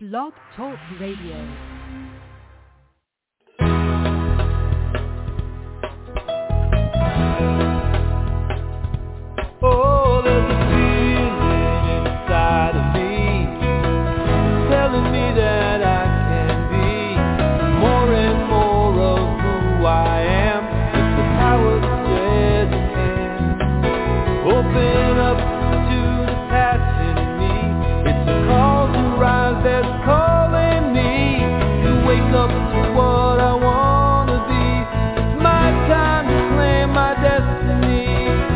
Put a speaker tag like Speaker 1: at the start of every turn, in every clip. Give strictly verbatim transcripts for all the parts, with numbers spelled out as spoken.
Speaker 1: Blog Talk Radio.
Speaker 2: Oh, there's a feeling inside of me, telling me that I can be more and more of who I am. It's the power that says I can. Open up to the passion in me. It's a call to rise that's calling me to wake up to what I want to be. It's my time to claim my destiny.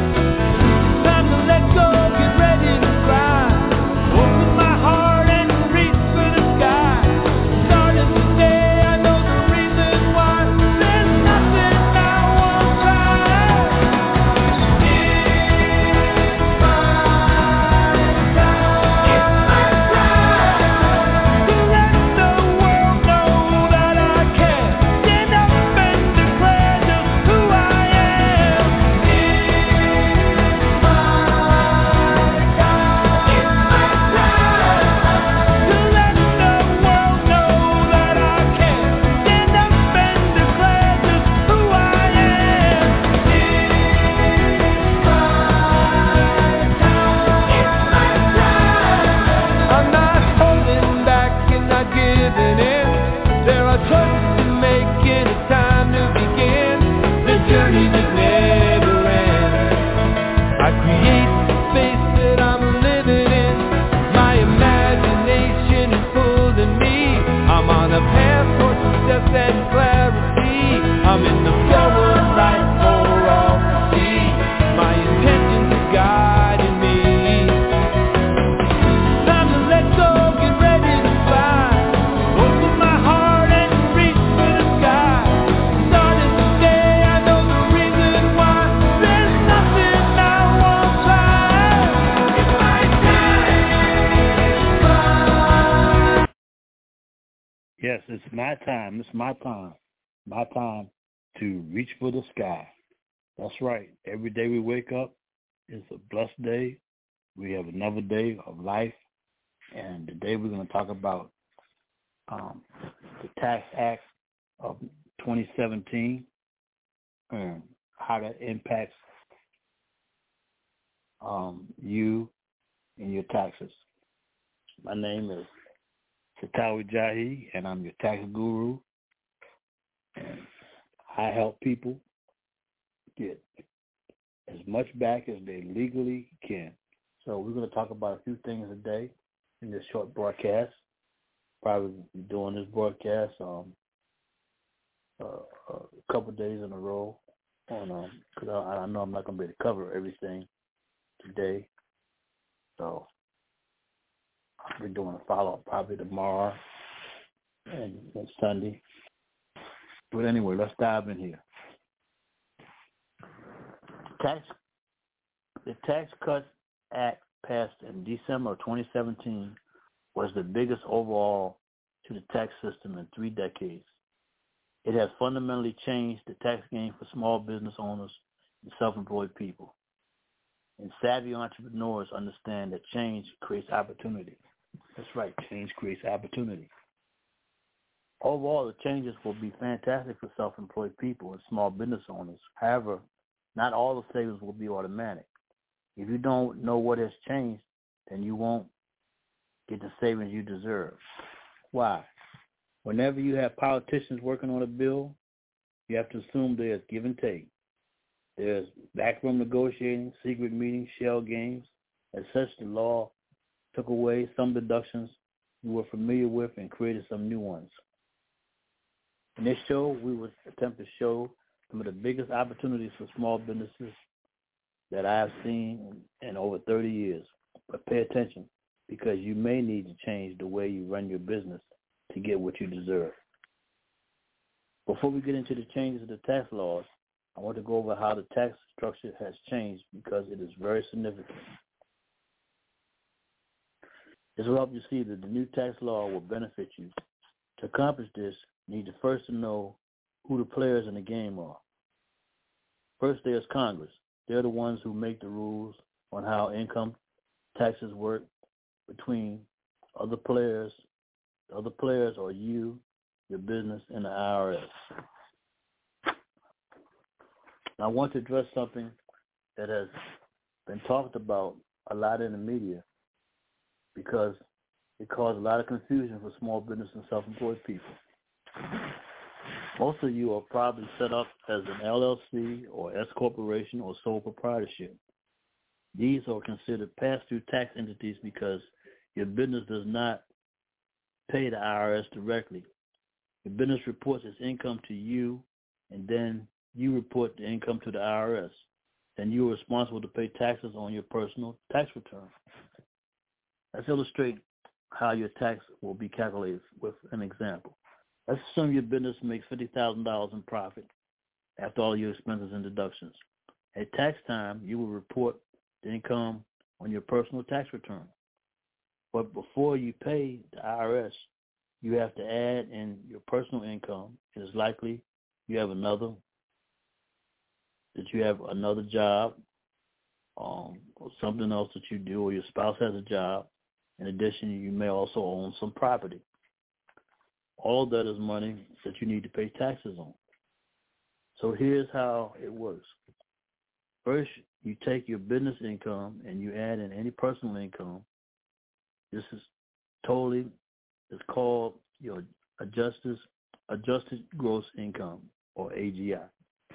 Speaker 2: I'm in the forward light for all to see. My intentions are guiding me. Time to let go, get ready to fly. Open my heart and reach for the sky. Starting today, I know the reason why. There's nothing I won't try. It's my time.
Speaker 3: Yes, it's my time. It's my time. My time to reach for the sky. That's right. Every day we wake up is a blessed day. We have another day of life. And today we're going to talk about um, the Tax Act of twenty seventeen and how that impacts um, you and your taxes. My name is Satawi Jahi, and I'm your tax guru. And I help people get as much back as they legally can. So we're going to talk about a few things a day in this short broadcast. Probably be doing this broadcast um, uh, a couple of days in a row, on because um, I, I know I'm not going to be able to cover everything today. So I'll be doing a follow-up probably tomorrow and, and Sunday. But anyway, let's dive in here. Tax, the Tax Cuts Act passed in December of twenty seventeen was the biggest overhaul to the tax system in three decades. It has fundamentally changed the tax game for small business owners and self-employed people. And savvy entrepreneurs understand that change creates opportunity. That's right, change creates opportunity. Overall, the changes will be fantastic for self-employed people and small business owners. However, not all the savings will be automatic. If you don't know what has changed, then you won't get the savings you deserve. Why? Whenever you have politicians working on a bill, you have to assume there's give and take. There's backroom negotiating, secret meetings, shell games. As such, the law took away some deductions you were familiar with and created some new ones. In this show, we will attempt to show some of the biggest opportunities for small businesses that I have seen in over thirty years. But pay attention, because you may need to change the way you run your business to get what you deserve. Before we get into the changes of the tax laws, I want to go over how the tax structure has changed because it is very significant. This will help you see that the new tax law will benefit you. To accomplish this, you need to first to know who the players in the game are. First, there's Congress. They're the ones who make the rules on how income taxes work between other players The other players are you, your business, and the I R S. Now, I want to address something that has been talked about a lot in the media because it caused a lot of confusion for small business and self-employed people. Most of you are probably set up as an L L C or S corporation or sole proprietorship. These are considered pass-through tax entities because your business does not pay the I R S directly. Your business reports its income to you, and then you report the income to the I R S. Then you are responsible to pay taxes on your personal tax return. Let's illustrate how your tax will be calculated with an example. Let's assume your business makes fifty thousand dollars in profit after all your expenses and deductions. At tax time, you will report the income on your personal tax return. But before you pay the I R S, you have to add in your personal income. It is likely you have another, that you have another job um, or something else that you do, or your spouse has a job. In addition, you may also own some property. All of that is money that you need to pay taxes on. So here's how it works. First, you take your business income and you add in any personal income. This is totally, it's called your adjusted, adjusted gross income, or A G I.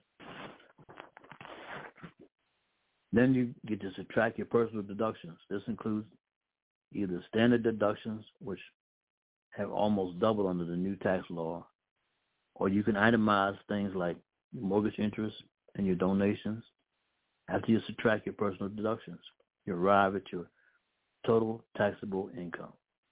Speaker 3: Then you get to subtract your personal deductions. This includes either standard deductions, which have almost doubled under the new tax law, or you can itemize things like mortgage interest and your donations. After you subtract your personal deductions, you arrive at your total taxable income.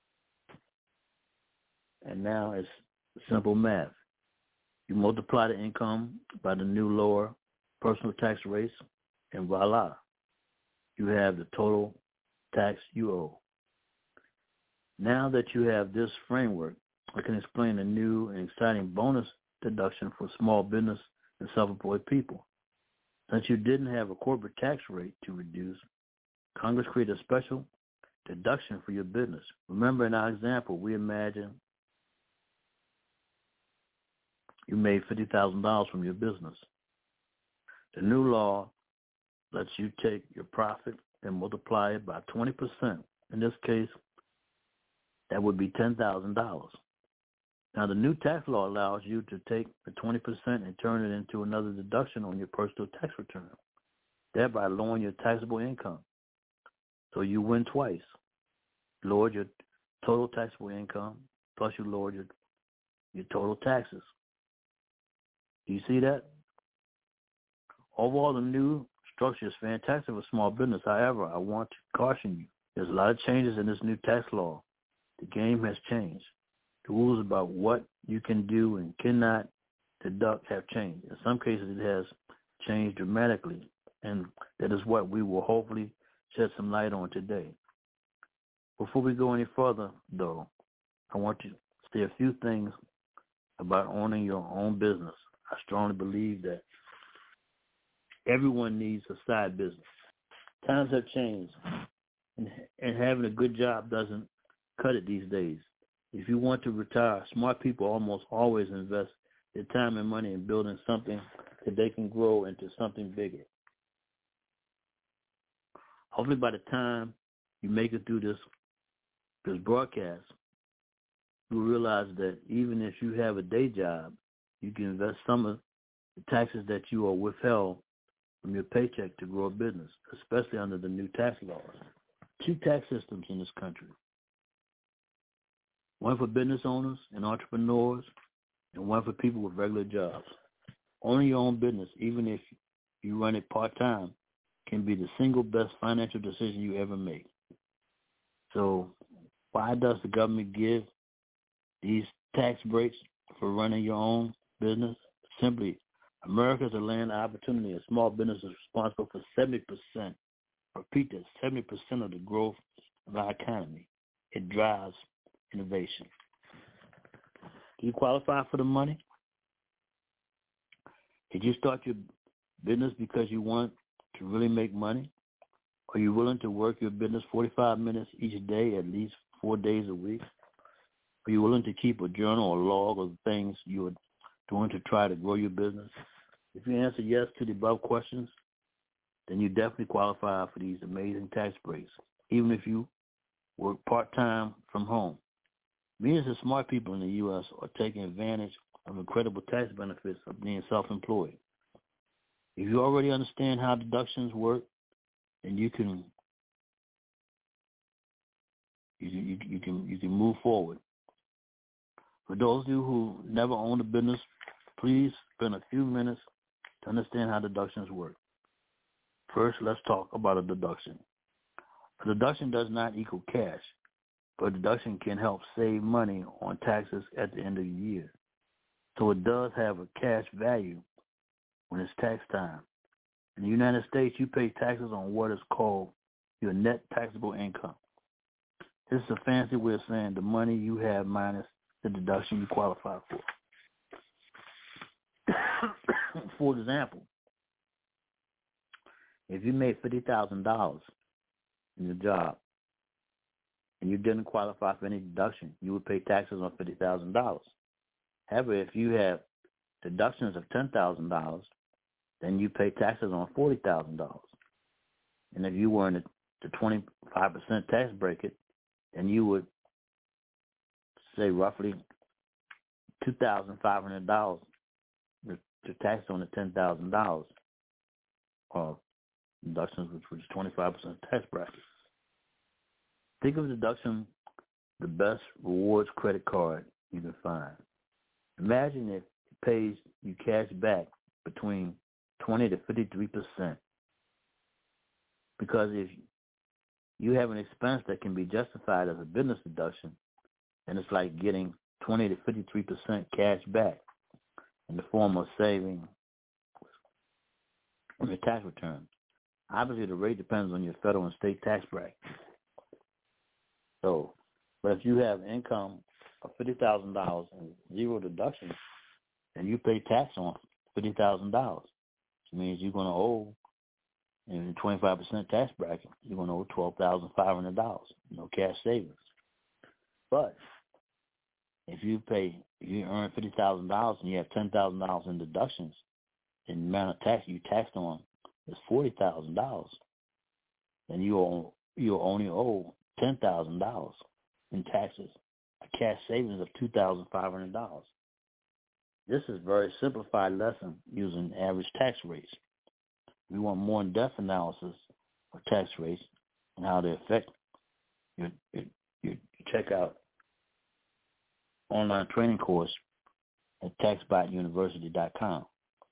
Speaker 3: And now it's simple math. You multiply the income by the new lower personal tax rates, and voila, you have the total tax you owe. Now that you have this framework, I can explain a new and exciting bonus deduction for small business and self-employed people. Since you didn't have a corporate tax rate to reduce, Congress created a special deduction for your business. Remember, in our example, we imagine you made fifty thousand dollars from your business. The new law lets you take your profit and multiply it by twenty percent. In this case, that would be ten thousand dollars. Now, the new tax law allows you to take the twenty percent and turn it into another deduction on your personal tax return, thereby lowering your taxable income. So you win twice. You lowered your total taxable income, plus you lowered your, your total taxes. Do you see that? Overall, the new structure is fantastic for small business. However, I want to caution you. There's a lot of changes in this new tax law. The game has changed. The rules about what you can do and cannot deduct have changed. In some cases, it has changed dramatically, and that is what we will hopefully shed some light on today. Before we go any further, though, I want to say a few things about owning your own business. I strongly believe that everyone needs a side business. Times have changed, and, and having a good job doesn't cut it these days. If you want to retire, smart people almost always invest their time and money in building something that they can grow into something bigger. Hopefully by the time you make it through this, this broadcast, you'll realize that even if you have a day job, you can invest some of the taxes that you are withheld from your paycheck to grow a business, especially under the new tax laws. Two tax systems in this country. One for business owners and entrepreneurs, and one for people with regular jobs. Owning your own business, even if you run it part-time, can be the single best financial decision you ever make. So why does the government give these tax breaks for running your own business? Simply, America is a land of opportunity, and small business is responsible for seventy percent, repeat that, seventy percent of the growth of our economy. It drives innovation. Do you qualify for the money? Did you start your business because you want to really make money? Are you willing to work your business forty-five minutes each day, at least four days a week? Are you willing to keep a journal or log of the things you are doing to try to grow your business? If you answer yes to the above questions, then you definitely qualify for these amazing tax breaks, even if you work part-time from home. Millions of smart people in the U S are taking advantage of incredible tax benefits of being self-employed. If you already understand how deductions work, then you can you, you, you can you can move forward. For those of you who never owned a business, please spend a few minutes to understand how deductions work. First, let's talk about a deduction. A deduction does not equal cash, but a deduction can help save money on taxes at the end of the year. So it does have a cash value when it's tax time. In the United States, you pay taxes on what is called your net taxable income. This is a fancy way of saying the money you have minus the deduction you qualify for. For example, if you made fifty thousand dollars in your job and you didn't qualify for any deduction, you would pay taxes on fifty thousand dollars. However, if you have deductions of ten thousand dollars, then you pay taxes on forty thousand dollars. And if you were in the, the twenty-five percent tax bracket, then you would say roughly two thousand five hundred dollars to tax on the ten thousand dollars of deductions, which was twenty-five percent tax bracket. Think of deduction the best rewards credit card you can find. Imagine if it pays you cash back between twenty to fifty-three percent. Because if you have an expense that can be justified as a business deduction, then it's like getting twenty to fifty-three percent cash back in the form of saving on your tax return. Obviously, the rate depends on your federal and state tax bracket. So, but if you have income of fifty thousand dollars and zero deductions, then you pay tax on fifty thousand dollars. Which means you're going to owe, in the twenty-five percent tax bracket, you're going to owe twelve thousand five hundred dollars, no cash savings. But if you pay, if you earn fifty thousand dollars and you have ten thousand dollars in deductions, then the amount of tax you taxed on is forty thousand dollars. Then you owe, you only owe ten thousand dollars in taxes, a cash savings of two thousand five hundred dollars. This is a very simplified lesson using average tax rates. We want more in-depth analysis of tax rates and how they affect your, your, your check out online training course at tax bot university dot com.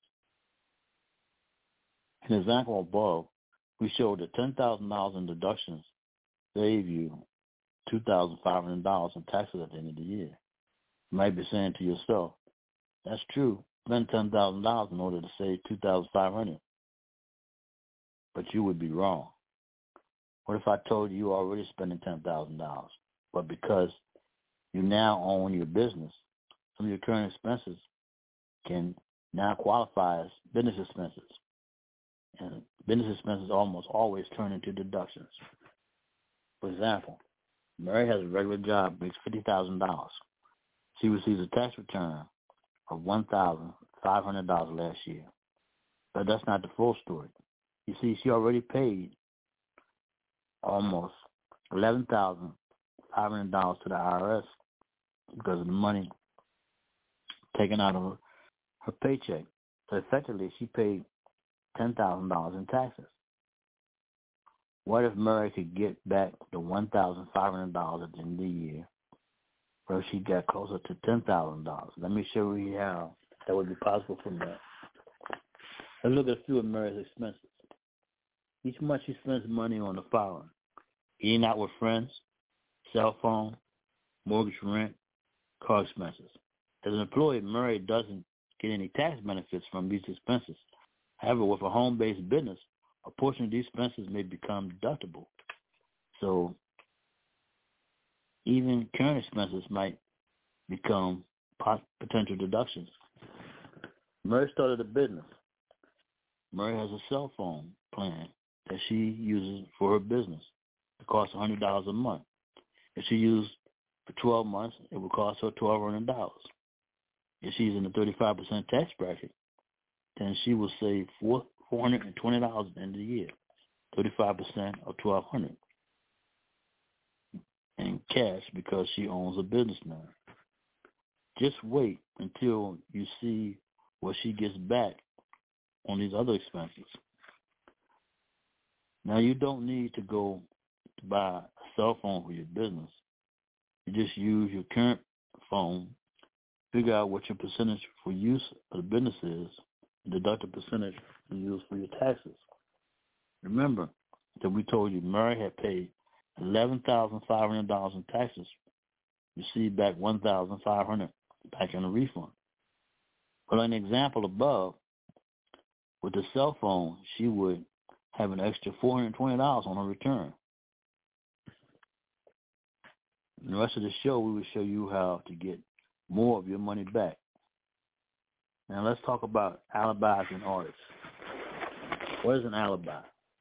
Speaker 3: In the example above, we showed that ten thousand dollars in deductions save you two thousand five hundred dollars in taxes at the end of the year. You might be saying to yourself, that's true, spend ten thousand dollars in order to save two thousand five hundred dollars. But you would be wrong. What if I told you you're already spending ten thousand dollars, but because you now own your business, some of your current expenses can now qualify as business expenses. And business expenses almost always turn into deductions. For example, Mary has a regular job, makes fifty thousand dollars. She receives a tax return of one thousand five hundred dollars last year. But that's not the full story. You see, she already paid almost eleven thousand five hundred dollars to the I R S because of the money taken out of her, her paycheck. So effectively, she paid ten thousand dollars in taxes. What if Murray could get back the one thousand five hundred dollars at the end of the year, where she got closer to ten thousand dollars? Let me show you how that would be possible for Murray. Let's look at a few of Murray's expenses. Each month she spends money on the following: eating out with friends, cell phone, mortgage rent, car expenses. As an employee, Murray doesn't get any tax benefits from these expenses. However, with a home-based business, a portion of these expenses may become deductible. So even current expenses might become potential deductions. Murray started a business. Murray has a cell phone plan that she uses for her business. It costs one hundred dollars a month. If she used for twelve months, it would cost her twelve hundred dollars. If she's in the thirty-five percent tax bracket, then she will save four hundred twenty dollars at the end of the year, thirty-five percent of twelve hundred dollars in cash because she owns a business now. Just wait until you see what she gets back on these other expenses. Now, you don't need to go to buy a cell phone for your business. You just use your current phone, figure out what your percentage for use of the business is, and deduct the percentage you use for your taxes. Remember that we told you Mary had paid eleven thousand five hundred dollars in taxes, received back one thousand five hundred dollars back in a refund. But an example above, with the cell phone, she would have an extra four hundred twenty dollars on her return. In the rest of the show, we will show you how to get more of your money back. Now let's talk about alibis and audits. What is an alibi?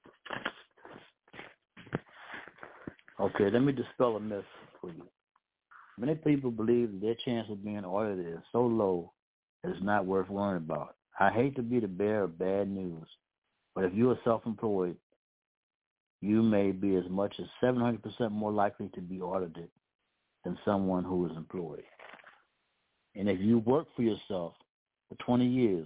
Speaker 3: Okay, let me dispel a myth for you. Many people believe that their chance of being audited is so low that it's not worth worrying about. I hate to be the bearer of bad news, but if you are self-employed, you may be as much as seven hundred percent more likely to be audited than someone who is employed. And if you work for yourself for twenty years,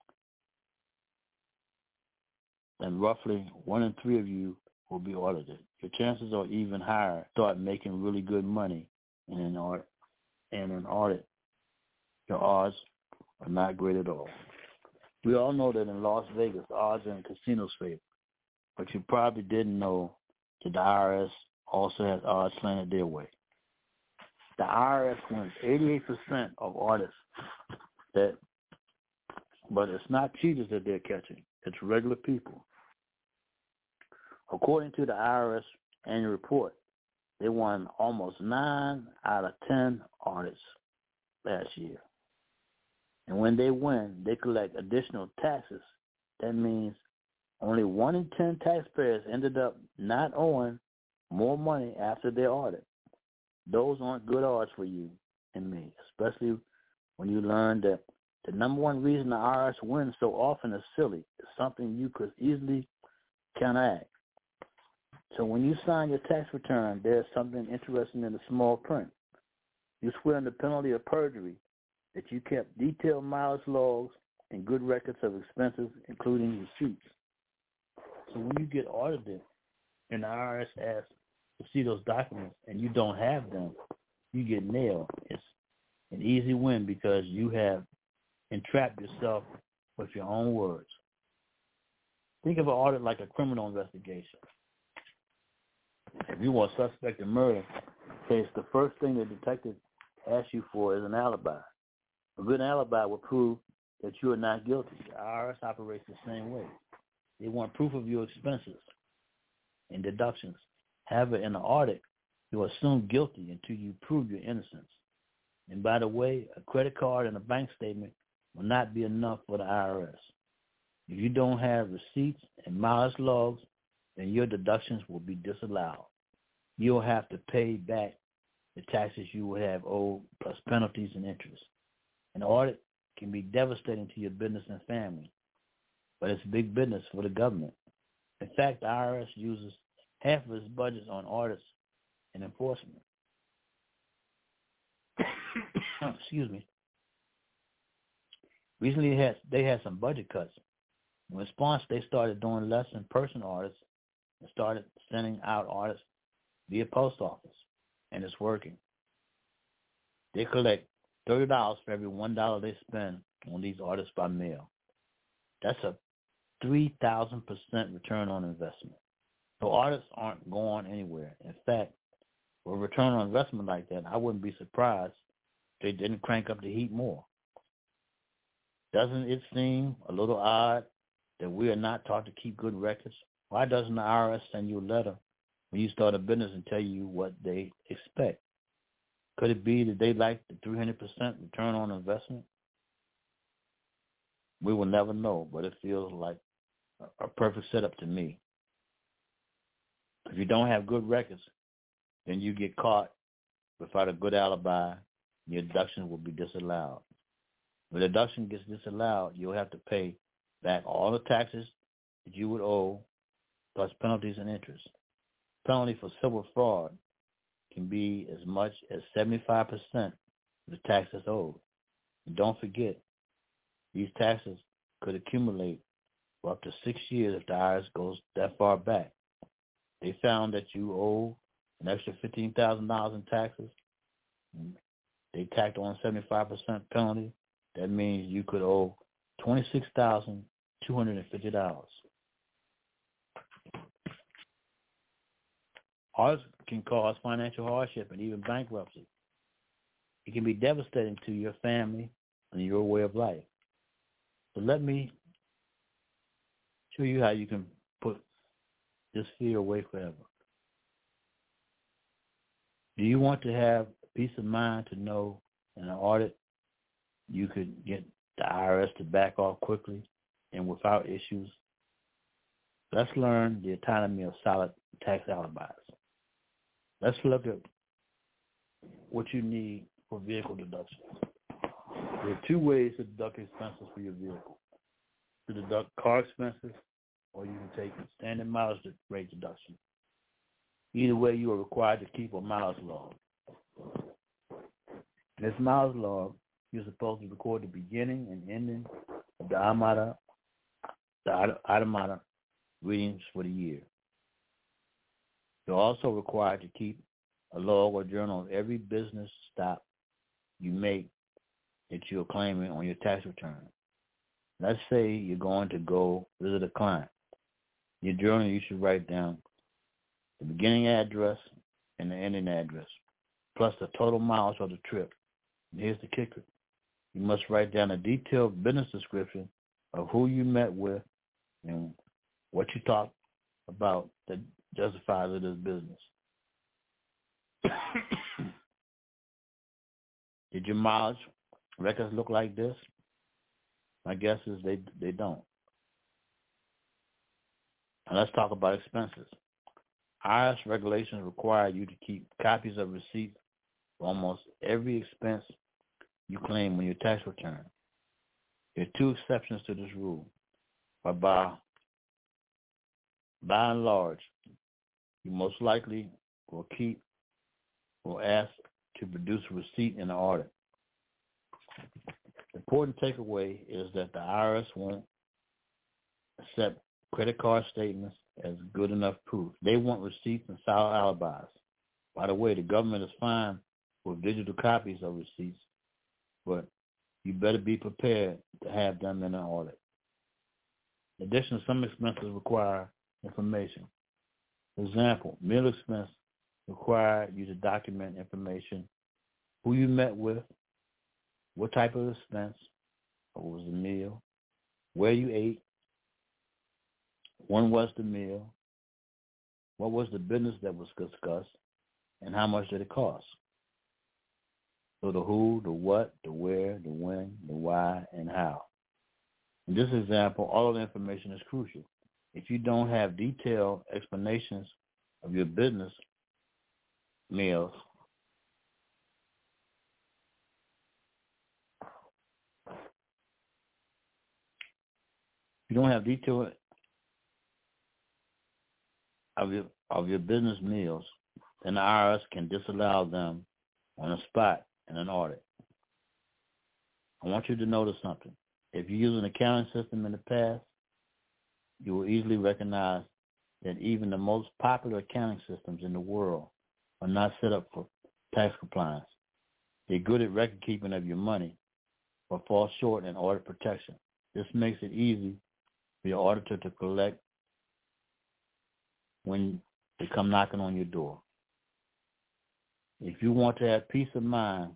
Speaker 3: then roughly one in three of you will be audited. Your chances are even higher to start making really good money in an audit. And an audit, your odds are not great at all. We all know that in Las Vegas, the odds are in casinos' favor, but you probably didn't know that the I R S also has odds slanted their way. The I R S wins eighty-eight percent of audits, that, but it's not cheaters that they're catching. It's regular people. According to the I R S annual report, they won almost nine out of ten audits last year. And when they win, they collect additional taxes. That means only one in ten taxpayers ended up not owing more money after their audit. Those aren't good odds for you and me, especially when you learn that the number one reason the I R S wins so often is silly. It's something you could easily counteract. So when you sign your tax return, there's something interesting in the small print. You swear under penalty of perjury that you kept detailed mileage logs and good records of expenses, including receipts. So when you get audited and the I R S asks to see those documents and you don't have them, you get nailed. It's an easy win because you have entrapped yourself with your own words. Think of an audit like a criminal investigation. If you are a suspect in murder case, the first thing the detective asks you for is an alibi. A good alibi will prove that you are not guilty. The I R S operates the same way. They want proof of your expenses and deductions. However, in an audit, you are assumed guilty until you prove your innocence. And by the way, a credit card and a bank statement will not be enough for the I R S. If you don't have receipts and mileage logs, then your deductions will be disallowed. You'll have to pay back the taxes you will have owed plus penalties and interest. An audit can be devastating to your business and family, but it's big business for the government. In fact, the I R S uses half of its budgets on audits and enforcement. Excuse me. Recently, they had, they had some budget cuts. In response, they started doing less in-person audits and started sending out audits via post office, and it's working. They collect thirty dollars for every one dollar they spend on these audits by mail. That's a three thousand percent return on investment. So audits aren't going anywhere. In fact, with a return on investment like that, I wouldn't be surprised if they didn't crank up the heat more. Doesn't it seem a little odd that we are not taught to keep good records? Why doesn't the I R S send you a letter when you start a business and tell you what they expect? Could it be that they like the three hundred percent return on investment? We will never know, but it feels like a perfect setup to me. If you don't have good records, then you get caught Without a good alibi, your deduction will be disallowed. When the deduction gets disallowed, you'll have to pay back all the taxes that you would owe, plus penalties and interest. Penalty for civil fraud can be as much as seventy-five percent of the taxes owed. And don't forget, these taxes could accumulate for up to six years if the I R S goes that far back. They found that you owe an extra fifteen thousand dollars in taxes. They tacked on seventy-five percent penalty. That means you could owe twenty-six thousand two hundred fifty dollars. Ours can cause financial hardship and even bankruptcy. It can be devastating to your family and your way of life. So let me show you how you can put this fear away forever. Do you want to have peace of mind to know in an audit you could get the I R S to back off quickly and without issues? Let's learn the autonomy of solid tax alibis. Let's look at what you need for vehicle deductions. There are two ways to deduct expenses for your vehicle. To deduct car expenses, or you can take standard mileage rate deduction. Either way, you are required to keep a mileage log. This mileage log, you're supposed to record the beginning and ending of the automata, the automata readings for the year. You're also required to keep a log or journal of every business stop you make that you're claiming on your tax return. Let's say you're going to go visit a client. In your journal, you should write down the beginning address and the ending address, plus the total miles of the trip. And here's the kicker. You must write down a detailed business description of who you met with and what you talked about that justifies it as business. Did your mileage records look like this? My guess is they they don't. Now let's talk about expenses. I R S regulations require you to keep copies of receipts for almost every expense you claim on your tax return. There are two exceptions to this rule. But by, by and large, you most likely will keep or ask to produce a receipt in the audit. The important takeaway is that the I R S won't accept credit card statements as good enough proof. They want receipts and solid alibis. By the way, the government is fine with digital copies of receipts, but you better be prepared to have them in an audit. In addition, some expenses require information. For example, meal expense require you to document information, who you met with, what type of expense, what was the meal, where you ate, when was the meal, what was the business that was discussed, and how much did it cost. So the who, the what, the where, the when, the why, and how. In this example, all of the information is crucial. If you don't have detailed explanations of your business meals, if you don't have detail of your of your business meals, then the I R S can disallow them on the spot in an audit. I want you to notice something. If you use an accounting system in the past, you will easily recognize that even the most popular accounting systems in the world are not set up for tax compliance. They're good at record keeping of your money, but fall short in audit protection. This makes it easy for your auditor to collect when they come knocking on your door. If you want to have peace of mind,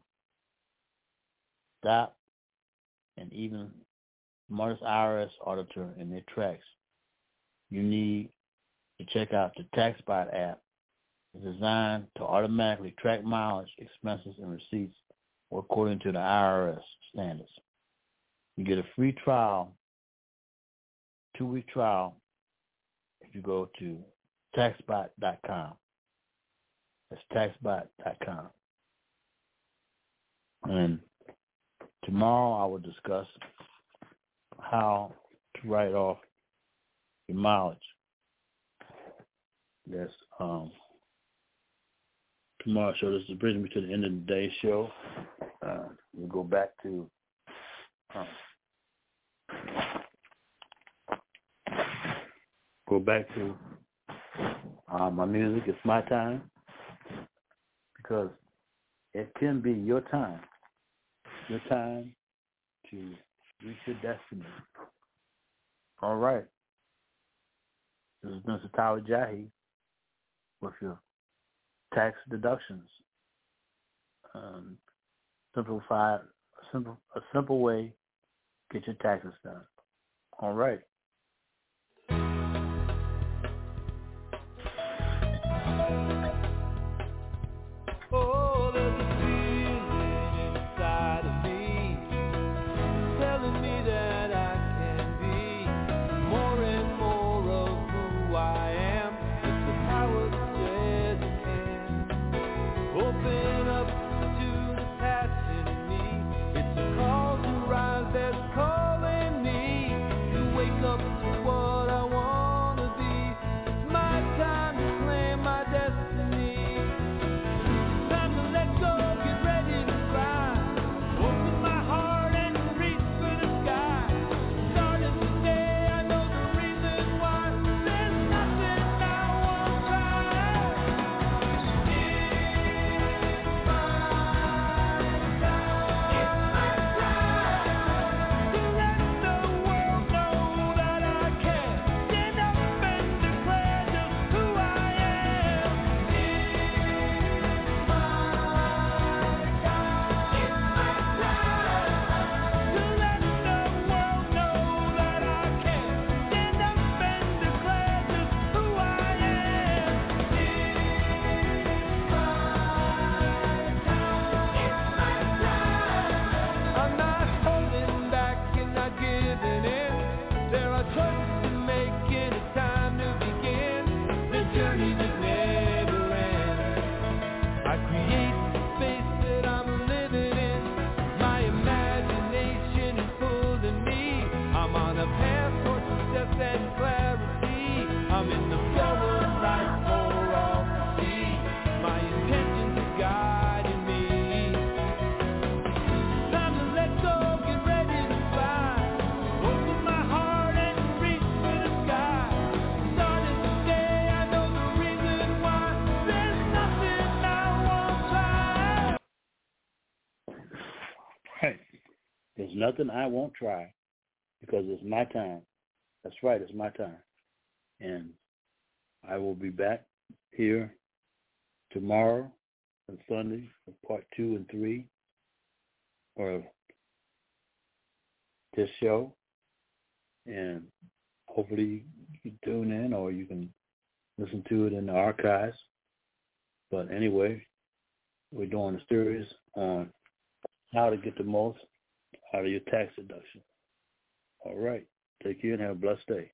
Speaker 3: stop and even smartest I R S auditor in their tracks. You need to check out the TaxBot app. It's designed to automatically track mileage, expenses, and receipts according to the I R S standards. You get a free trial, two-week trial, if you go to taxbot dot com. That's taxbot dot com. And tomorrow I will discuss how to write off your mileage. Yes. Um, tomorrow, so this brings me to the end of today's show. Uh, we'll go back to um, go back to uh, my music. It's my time, because it can be your time, your time to reach your destiny. All right. This is Mister Tyler Jahi with your tax deductions. Um, simplified, simple, a simple way to get your taxes done. All right.
Speaker 2: Oh, there's a feeling inside of me telling me that I can be more and more of who I am. It's the power that says I can. Open up to the passion in me. It's a call to rise that's calling me to wake up to what I want to be. It's my time to claim my destiny. Time to let go, get ready to fly. Open my heart and reach for the sky. Starting today, I know the reason why. There's nothing I won't try. It's my time. It's my time to let the world know that I can stand up and declare just who I am. It's my time. It's my time to let the world know that I can stand up and declare just who I am. It's my time. It's my time. I'm not holding back and not giving in. There are choices to make and it's time to begin. The journey that never ends. I create the space that I'm living in. My imagination is pulling me. I'm on a path for success and clarity. I'm in the flow of life for all to see. My intentions are guiding me. Time to let go, get ready to fly. Open my heart and reach for the sky. Starting today, I know the reason why. There's nothing I won't try.
Speaker 3: Right. There's nothing I won't try, because it's my time. That's right, it's my time. And I will be back here tomorrow and Sunday for part two and three of this show. And hopefully you can tune in, or you can listen to it in the archives. But anyway, we're doing a series on how to get the most out of your tax deduction. All right. Take care and have a blessed day.